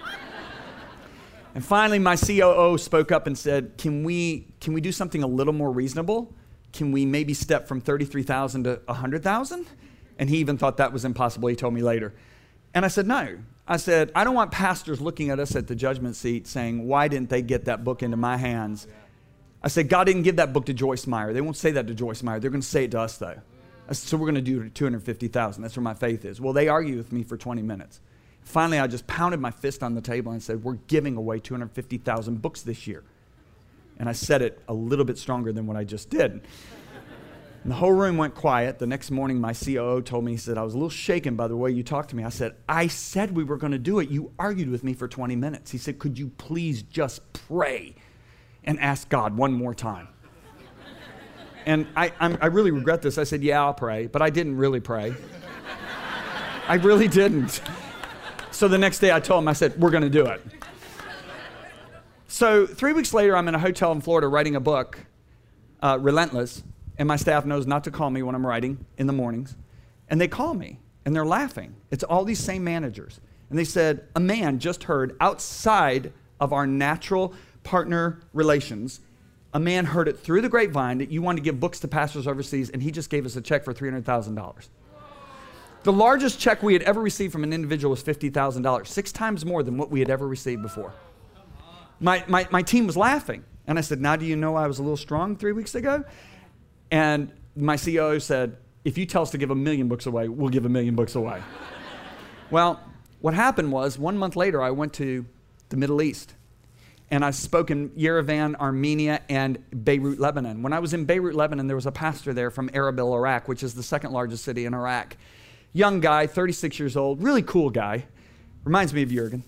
And finally, my COO spoke up and said, can we do something a little more reasonable? Can we maybe step from 33,000 to 100,000? And he even thought that was impossible. He told me later. And I said, no. I said, I don't want pastors looking at us at the judgment seat saying, why didn't they get that book into my hands? I said, God didn't give that book to Joyce Meyer. They won't say that to Joyce Meyer. They're going to say it to us, though. I said, so we're going to do 250,000. That's where my faith is. Well, they argued with me for 20 minutes. Finally, I just pounded my fist on the table and said, we're giving away 250,000 books this year. And I said it a little bit stronger than what I just did. And the whole room went quiet. The next morning, my COO told me, he said, I was a little shaken by the way you talked to me. I said we were going to do it. You argued with me for 20 minutes. He said, could you please just pray and ask God one more time? And I really regret this. I said, yeah, I'll pray. But I didn't really pray. I really didn't. So the next day I told him, I said, we're going to do it. So 3 weeks later, I'm in a hotel in Florida writing a book, Relentless. And my staff knows not to call me when I'm writing in the mornings. And they call me, and they're laughing. It's all these same managers. And they said, a man just heard outside of our natural partner relations, a man heard it through the grapevine that you wanted to give books to pastors overseas, and he just gave us a check for $300,000. The largest check we had ever received from an individual was $50,000, 6 times more than what we had ever received before. My team was laughing. And I said, now do you know I was a little strong 3 weeks ago? And my COO said, if you tell us to give 1 million books away, we'll give 1 million books away. Well, what happened was 1 month later, I went to the Middle East. And I spoke in Yerevan, Armenia, and Beirut, Lebanon. When I was in Beirut, Lebanon, there was a pastor there from Erbil, Iraq, which is the second largest city in Iraq. Young guy, 36 years old, really cool guy. Reminds me of Jurgen.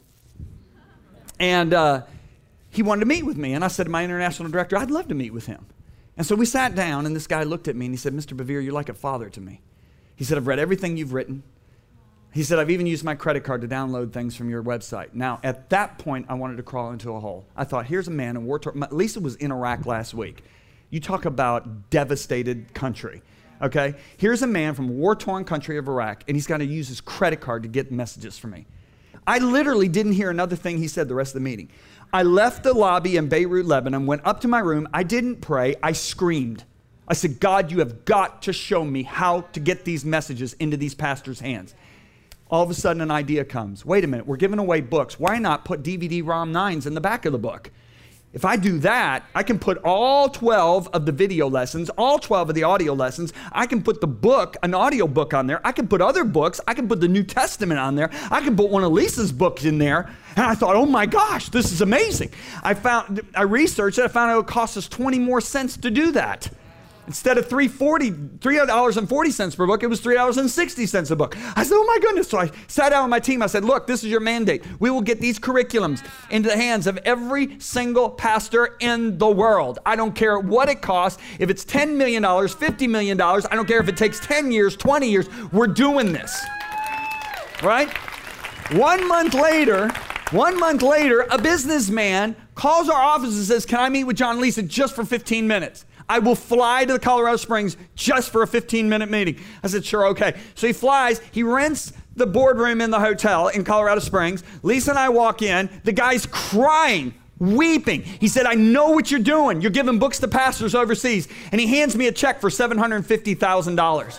And he wanted to meet with me. And I said to my international director, I'd love to meet with him. And so we sat down, and this guy looked at me, and he said, Mr. Bevere, you're like a father to me. He said, I've read everything you've written. He said, I've even used my credit card to download things from your website. Now, at that point, I wanted to crawl into a hole. I thought, here's a man in war-torn, Lisa was in Iraq last week. You talk about devastated country, okay? Here's a man from a war-torn country of Iraq, and he's got to use his credit card to get messages from me. I literally didn't hear another thing he said the rest of the meeting. I left the lobby in Beirut, Lebanon, went up to my room. I didn't pray. I screamed. I said, God, you have got to show me how to get these messages into these pastors' hands. All of a sudden, an idea comes. Wait a minute, we're giving away books. Why not put DVD-ROM 9s in the back of the book? If I do that, I can put all 12 of the video lessons, all 12 of the audio lessons. I can put the book, an audio book on there. I can put other books. I can put the New Testament on there. I can put one of Lisa's books in there. And I thought, oh my gosh, this is amazing. I researched it. I found it would cost us 20 more cents to do that. Instead of $3.40 per book, it was $3.60 a book. I said, oh my goodness. So I sat down with my team. I said, look, this is your mandate. We will get these curriculums into the hands of every single pastor in the world. I don't care what it costs. If it's $10 million, $50 million, I don't care if it takes 10 years, 20 years, we're doing this. Right? 1 month later, a businessman calls our office and says, can I meet with John and Lisa just for 15 minutes? I will fly to the Colorado Springs just for a 15-minute meeting. I said, sure, okay. So he flies. He rents the boardroom in the hotel in Colorado Springs. Lisa and I walk in. The guy's crying, weeping. He said, I know what you're doing. You're giving books to pastors overseas. And he hands me a check for $750,000.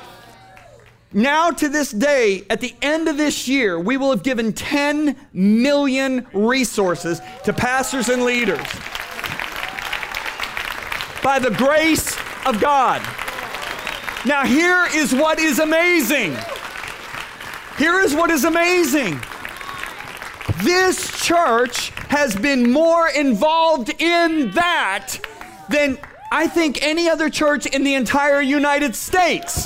Now to this day, at the end of this year, we will have given 10 million resources to pastors and leaders. By the grace of God. Now here is what is amazing. Here is what is amazing. This church has been more involved in that than I think any other church in the entire United States.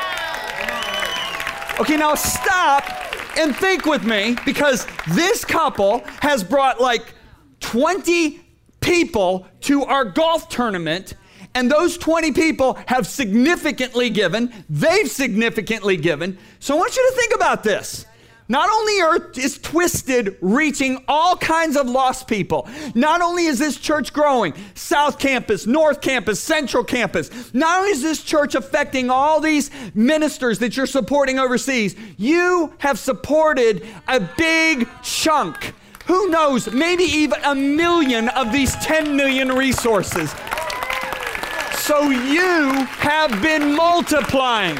Okay, now stop and think with me, because this couple has brought like 20 people to our golf tournament, and those 20 people have significantly given. They've significantly given. So I want you to think about this. Not only earth is twisted, reaching all kinds of lost people. Not only is this church growing, South Campus, North Campus, Central Campus. Not only is this church affecting all these ministers that you're supporting overseas, you have supported a big chunk. Who knows, maybe even 1 million of these 10 million resources. So you have been multiplying.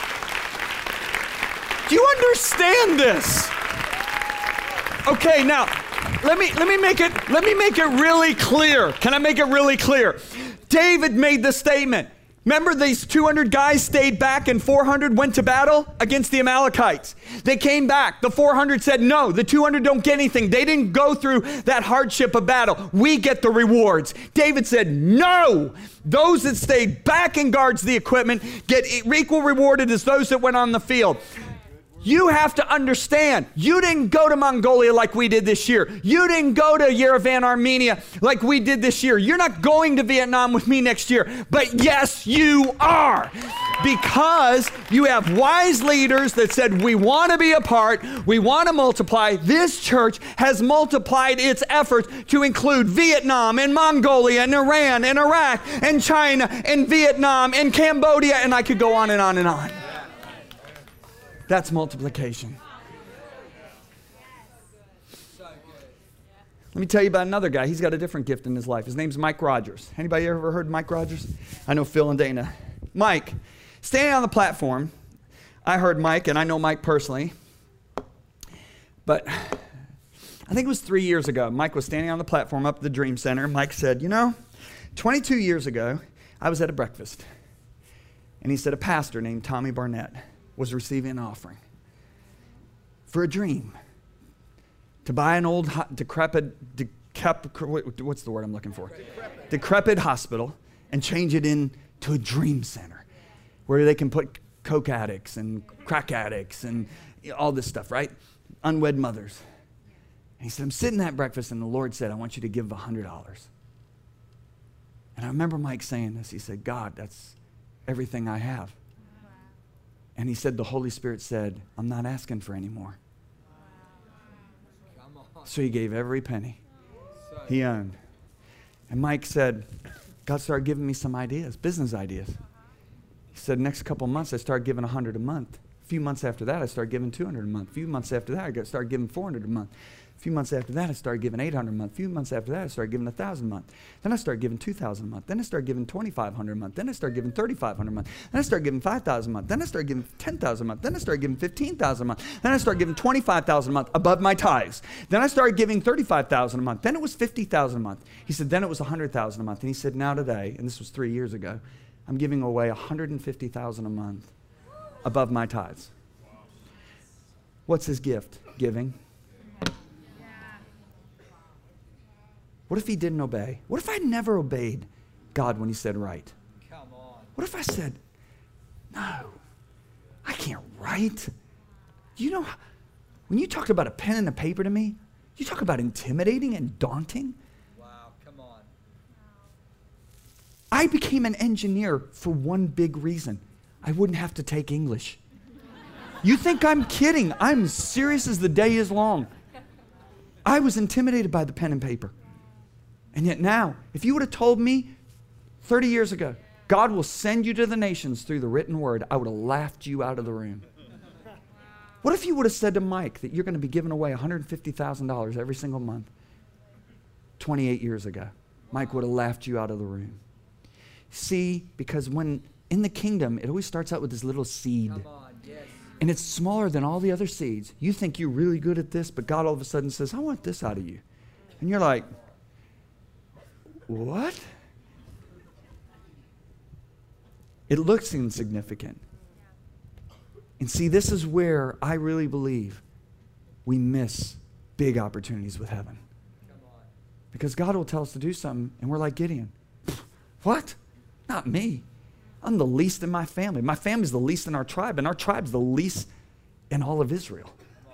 Do you understand this? Okay, now let me make it really clear. Can I make it really clear? David made the statement. Remember, these 200 guys stayed back and 400 went to battle against the Amalekites. They came back. The 400 said, no, the 200 don't get anything. They didn't go through that hardship of battle. We get the rewards. David said, no. Those that stayed back and guards the equipment get equal rewarded as those that went on the field. You have to understand, you didn't go to Mongolia like we did this year. You didn't go to Yerevan, Armenia like we did this year. You're not going to Vietnam with me next year. But yes, you are. Because you have wise leaders that said, we want to be a part, we want to multiply. This church has multiplied its efforts to include Vietnam and Mongolia and Iran and Iraq and China and Vietnam and Cambodia, and I could go on and on and on. That's multiplication. Let me tell you about another guy. He's got a different gift in his life. His name's Mike Rogers. Anybody ever heard of Mike Rogers? I know Phil and Dana. Mike, standing on the platform, I heard Mike, and I know Mike personally, but I think it was 3 years ago. Mike was standing on the platform up at the Dream Center. Mike said, 22 years ago, I was at a breakfast, and he said a pastor named Tommy Barnett was receiving an offering for a dream to buy an old decrepit hospital and change it into a dream center where they can put coke addicts and crack addicts and all this stuff, right? Unwed mothers. And he said, I'm sitting at breakfast and the Lord said, I want you to give $100. And I remember Mike saying this. He said, God, that's everything I have. And he said, the Holy Spirit said, I'm not asking for any more. So he gave every penny he owned. And Mike said, God started giving me some ideas, business ideas. He said, next couple months, I started giving $100 a month. A few months after that, I started giving $200 a month. A few months after that, I started giving $400 a month. A few months after that, I started giving $800 a month. A few months after that, I started giving $1,000 a month. Then I started giving $2,000 a month. Then I started giving $2,500 a month. Then I started giving $3,500 a month. Then I started giving $5,000 a month. Then I started giving $10,000 a month. Then I started giving $15,000 a month. Then I started giving $25,000 a month above my tithes. Then I started giving $35,000 a month. Then it was $50,000 a month. He said, then it was $100,000 a month. And he said, now today, and this was 3 years ago, I'm giving away $150,000 a month above my tithes. What's his gift? Giving. What if he didn't obey? What if I never obeyed God when he said write? Come on. What if I said, no, I can't write? When you talk about a pen and a paper to me, you talk about intimidating and daunting. Wow, come on. I became an engineer for one big reason. I wouldn't have to take English. You think I'm kidding? I'm serious as the day is long. I was intimidated by the pen and paper. And yet now, if you would have told me 30 years ago, God will send you to the nations through the written word, I would have laughed you out of the room. What if you would have said to Mike that you're going to be giving away $150,000 every single month 28 years ago? Mike would have laughed you out of the room. See, because when in the kingdom, it always starts out with this little seed. Come on, yes. And it's smaller than all the other seeds. You think you're really good at this, but God all of a sudden says, I want this out of you. And you're like, what? It looks insignificant. And see, this is where I really believe we miss big opportunities with heaven. Because God will tell us to do something, and we're like Gideon. What? Not me. I'm the least in my family. My family's the least in our tribe, and our tribe's the least in all of Israel.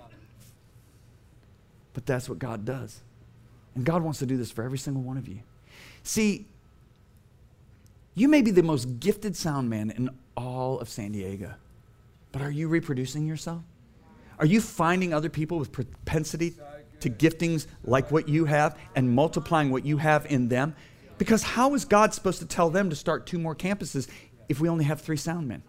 But that's what God does. And God wants to do this for every single one of you. See, you may be the most gifted sound man in all of San Diego, but are you reproducing yourself? Are you finding other people with propensity to giftings like what you have and multiplying what you have in them? Because how is God supposed to tell them to start 2 more campuses if we only have 3 sound men?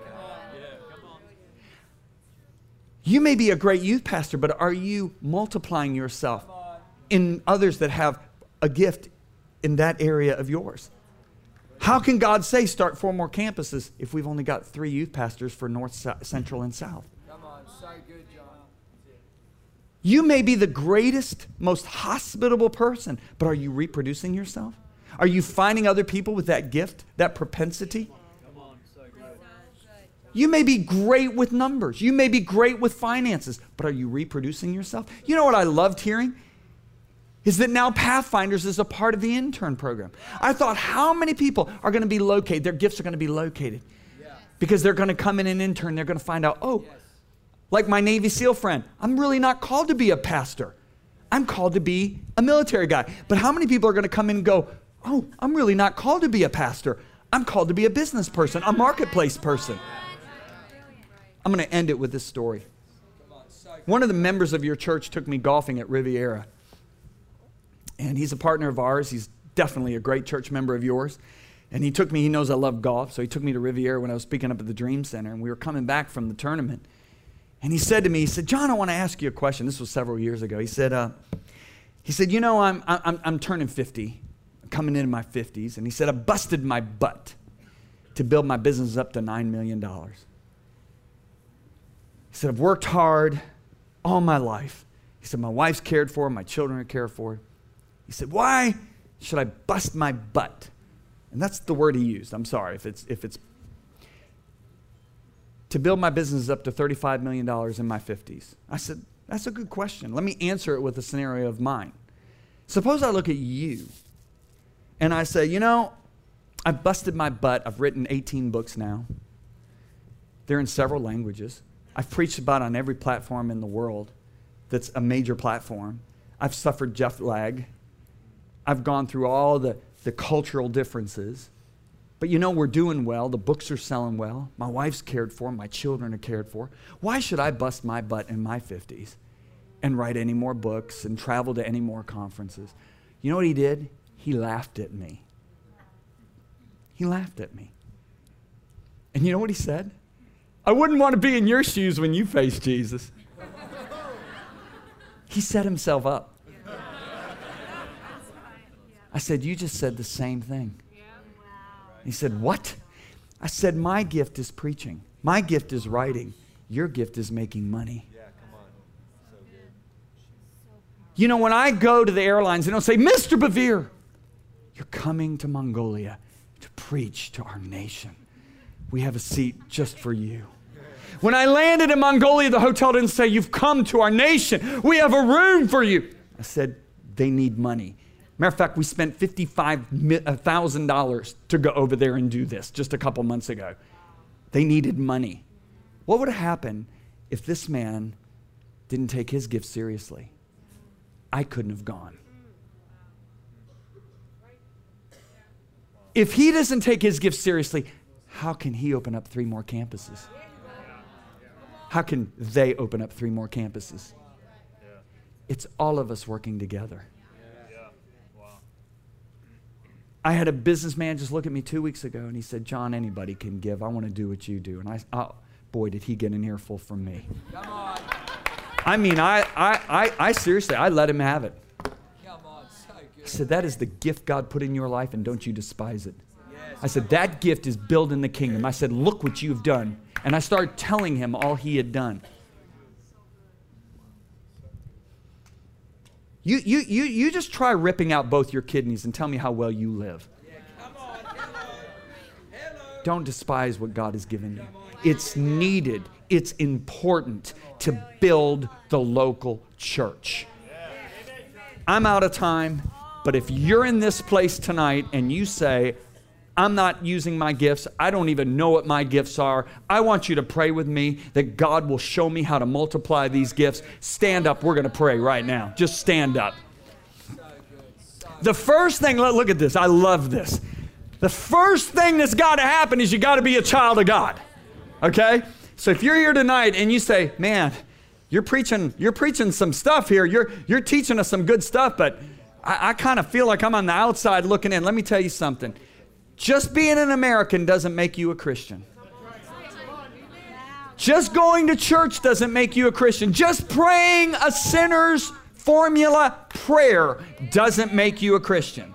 You may be a great youth pastor, but are you multiplying yourself in others that have a gift in that area of yours? How can God say start 4 more campuses if we've only got 3 youth pastors for North, Central, and South? Come on, so good, John. You may be the greatest, most hospitable person, but are you reproducing yourself? Are you finding other people with that gift, that propensity? Come on, so good. You may be great with numbers. You may be great with finances, but are you reproducing yourself? You know what I loved hearing? Is that now Pathfinders is a part of the intern program. I thought, how many people are going to be located? Their gifts are going to be located. Because they're going to come in and intern. They're going to find out, like my Navy SEAL friend, I'm really not called to be a pastor. I'm called to be a military guy. But how many people are going to come in and go, oh, I'm really not called to be a pastor. I'm called to be a business person, a marketplace person. I'm going to end it with this story. One of the members of your church took me golfing at Riviera. And he's a partner of ours. He's definitely a great church member of yours. And he took me, he knows I love golf, so he took me to Riviera when I was speaking up at the Dream Center, and we were coming back from the tournament. And he said to me, he said, John, I want to ask you a question. This was several years ago. He said, you know, I'm turning 50, I'm coming into my 50s. And he said, I busted my butt to build my business up to $9 million. He said, I've worked hard all my life. He said, my wife's cared for, my children are cared for. He said, why should I bust my butt? And that's the word he used. I'm sorry if it's to build my business up to $35 million in my 50s. I said, that's a good question. Let me answer it with a scenario of mine. Suppose I look at you and I say, you know, I busted my butt. I've written 18 books now. They're in several languages. I've preached about on every platform in the world that's a major platform. I've suffered jet lag. I've gone through all the cultural differences. But you know, we're doing well. The books are selling well. My wife's cared for. My children are cared for. Why should I bust my butt in my 50s and write any more books and travel to any more conferences? You know what he did? He laughed at me. He laughed at me. And you know what he said? I wouldn't want to be in your shoes when you face Jesus. He set himself up. I said, you just said the same thing. He said, what? I said, my gift is preaching. My gift is writing. Your gift is making money. Yeah, come on. So good. You know, when I go to the airlines, they don't say, Mr. Bevere, you're coming to Mongolia to preach to our nation. We have a seat just for you. When I landed in Mongolia, the hotel didn't say, you've come to our nation. We have a room for you. I said, they need money. Matter of fact, we spent $55,000 to go over there and do this just a couple months ago. They needed money. What would have happened if this man didn't take his gift seriously? I couldn't have gone. If he doesn't take his gift seriously, how can he open up 3 more campuses? How can they open up 3 more campuses? It's all of us working together. I had a businessman just look at me 2 weeks ago and he said, John, anybody can give. I want to do what you do. And boy, did he get an earful from me. Come on. I mean, I seriously, I let him have it. Come on, so good. I said, that is the gift God put in your life and don't you despise it. I said, that gift is building the kingdom. I said, look what you've done. And I started telling him all he had done. You just try ripping out both your kidneys and tell me how well you live. Yeah, come on. Hello. Don't despise what God has given you. It's needed. It's important to build the local church. I'm out of time, but if you're in this place tonight and you say, I'm not using my gifts. I don't even know what my gifts are. I want you to pray with me that God will show me how to multiply these gifts. Stand up. We're going to pray right now. Just stand up. The first thing, look at this. I love this. The first thing that's got to happen is you got to be a child of God. Okay? So if you're here tonight and you say, man, You're preaching some stuff here. You're teaching us some good stuff, but I kind of feel like I'm on the outside looking in. Let me tell you something. Just being an American doesn't make you a Christian. Just going to church doesn't make you a Christian. Just praying a sinner's formula prayer doesn't make you a Christian.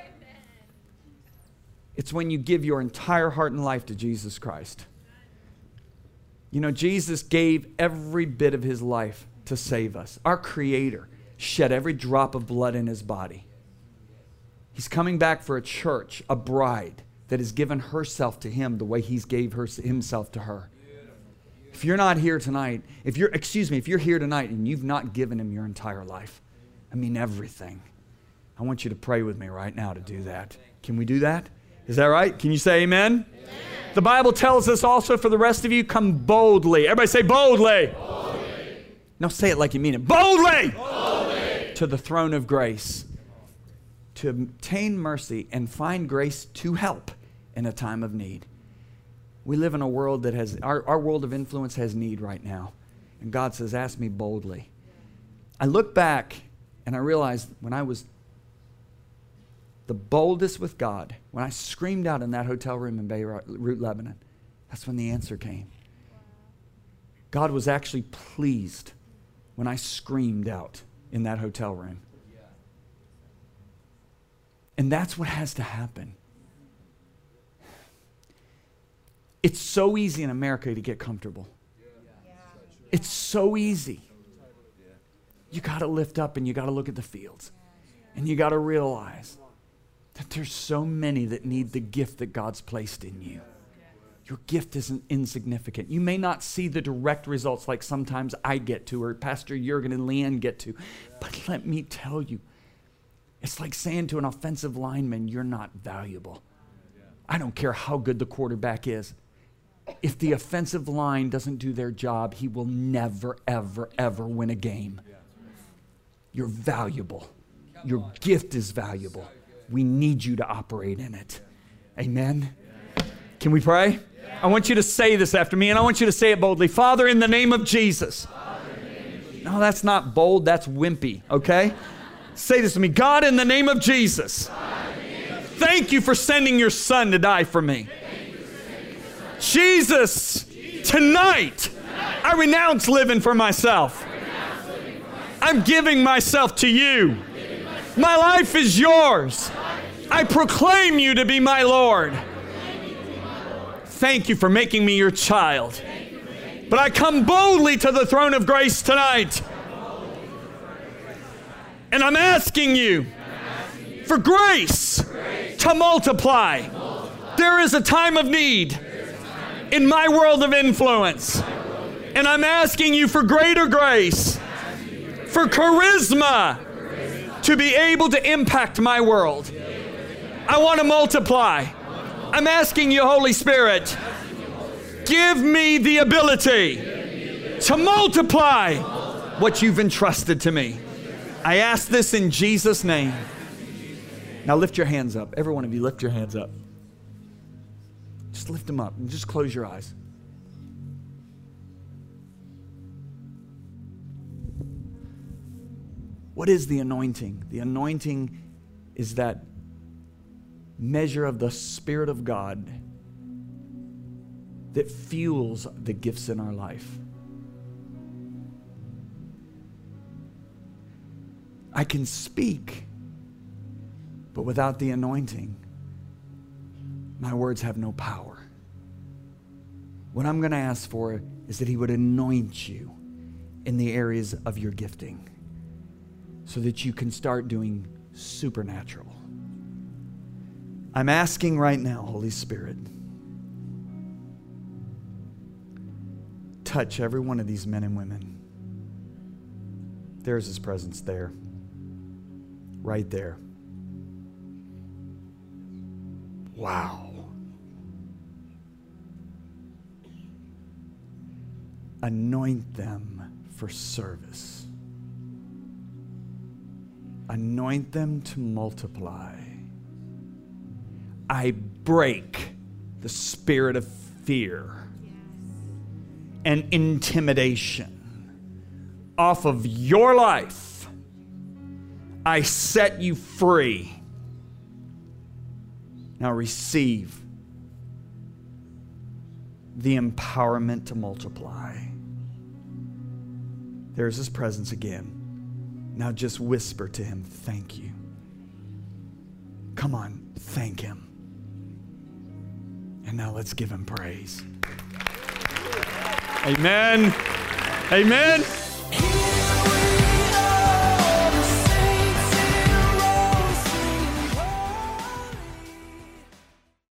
It's when you give your entire heart and life to Jesus Christ. You know, Jesus gave every bit of his life to save us. Our Creator shed every drop of blood in his body. He's coming back for a church, a bride that has given herself to him the way he's gave himself to her. If you're not here tonight, if you're here tonight and you've not given him your entire life, I mean everything, I want you to pray with me right now to do that. Can we do that? Is that right? Can you say amen? Amen. The Bible tells us also for the rest of you, come boldly. Everybody say boldly. Boldly. No, say it like you mean it. Boldly. Boldly. To the throne of grace. To obtain mercy and find grace to help in a time of need. We live in a world that has, our world of influence has need right now. And God says, ask me boldly. I look back and I realized when I was the boldest with God, when I screamed out in that hotel room in Beirut, Lebanon, that's when the answer came. God was actually pleased when I screamed out in that hotel room. And that's what has to happen. It's so easy in America to get comfortable. It's so easy. You got to lift up and you got to look at the fields. And you got to realize that there's so many that need the gift that God's placed in you. Your gift isn't insignificant. You may not see the direct results like sometimes I get to or Pastor Jurgen and Leanne get to. But let me tell you, it's like saying to an offensive lineman, you're not valuable. I don't care how good the quarterback is. If the offensive line doesn't do their job, he will never, ever, ever win a game. You're valuable. Your gift is valuable. We need you to operate in it. Amen? Can we pray? I want you to say this after me, and I want you to say it boldly. Father, in the name of Jesus. No, that's not bold. That's wimpy, okay? Say this to me. God, in the name of Jesus. Thank you for sending your Son to die for me. Jesus, tonight, I renounce living for myself. I'm giving myself to you. My life is yours. I proclaim you to be my Lord. Thank you for making me your child. But I come boldly to the throne of grace tonight. And I'm asking you for grace to multiply. There is a time of need in my world of influence. And I'm asking you for greater grace, for charisma to be able to impact my world. I want to multiply. I'm asking you, Holy Spirit, give me the ability to multiply what you've entrusted to me. I ask this in Jesus' name. Now lift your hands up. Every one of you, lift your hands up. Just lift them up and just close your eyes. What is the anointing? The anointing is that measure of the Spirit of God that fuels the gifts in our life. I can speak, but without the anointing, my words have no power. What I'm going to ask for is that He would anoint you in the areas of your gifting so that you can start doing supernatural. I'm asking right now, Holy Spirit, touch every one of these men and women. There's His presence there. Right there. Wow. Anoint them for service. Anoint them to multiply. I break the spirit of fear and intimidation off of your life. I set you free. Now receive the empowerment to multiply. There's His presence again. Now just whisper to Him, thank you. Come on, thank Him. And now let's give Him praise. Amen. Amen.